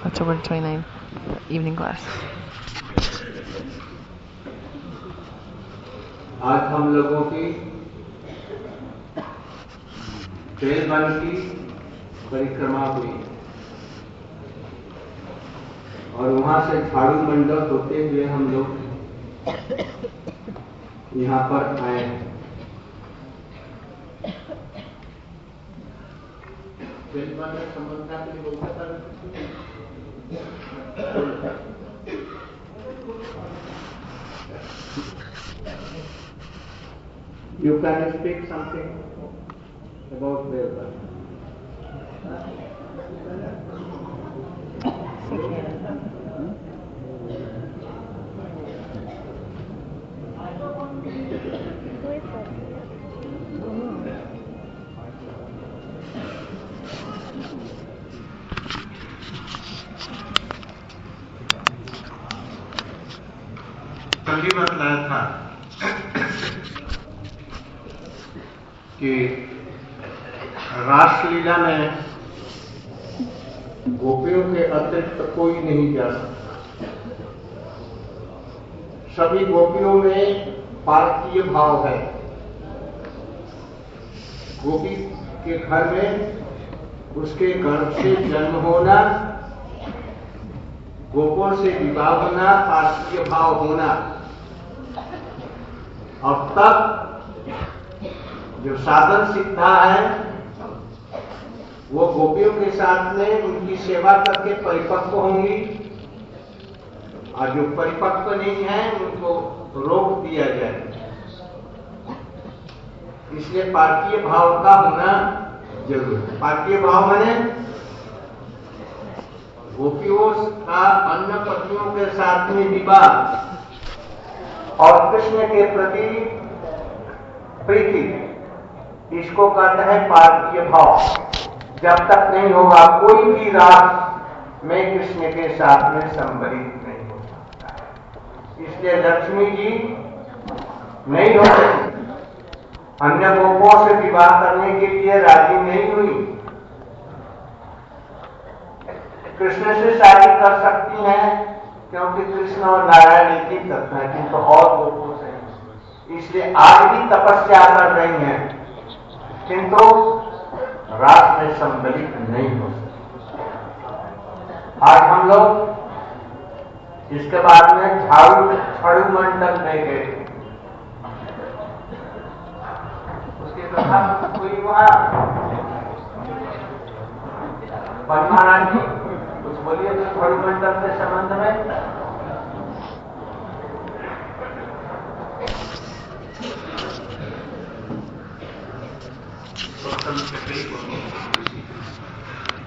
October 29, evening class. आज हम लोगों की बेलवन की परिक्रमा हुई और वहां से झाड़ू मंडल होते हुए हम लोग यहाँ पर आए। बेलवन में समझना के लिए बोलता था। You can speak something about Belvan. कल ही बतलाया था कि रासलीला में गोपियों के अतिरिक्त कोई नहीं जा सकता। सभी गोपियों में पारकीय भाव है। गोपी के घर में उसके गर्भ से जन्म होना, गोपों से विवाह होना, पारकीय भाव होना, अब तक जो साधन सिद्धा है वो गोपियों के साथ में उनकी सेवा करके परिपक्व होंगी और जो परिपक्व नहीं है उनको रोक दिया जाए। इसलिए पारकीय भाव का होना जरूरी है। पारकीय भाव माने गोपियों का अन्य पतियों के साथ में विवाह और कृष्ण के प्रति प्रीति, इसको कहते हैं पारकीय भाव। जब तक नहीं होगा कोई भी रास में कृष्ण के साथ में सम्मिलित नहीं हो सकता। इसलिए लक्ष्मी जी नहीं हो सकती, अन्य गोपों से विवाह करने के लिए राजी नहीं हुई। कृष्ण से शादी कर सकती हैं क्योंकि कृष्ण और नारायण एक ही तत्व है, किंतु और गोपों से। इसलिए आज भी तपस्या कर रही हैं किंतु रात में सम्मिलित नहीं हो सकती। आज हम लोग इसके बाद में झाड़ू मंडल में गए। उसके बाद कोई वहां महाराज जी कुछ बोलिए तो झाड़ू मंडल के संबंध में।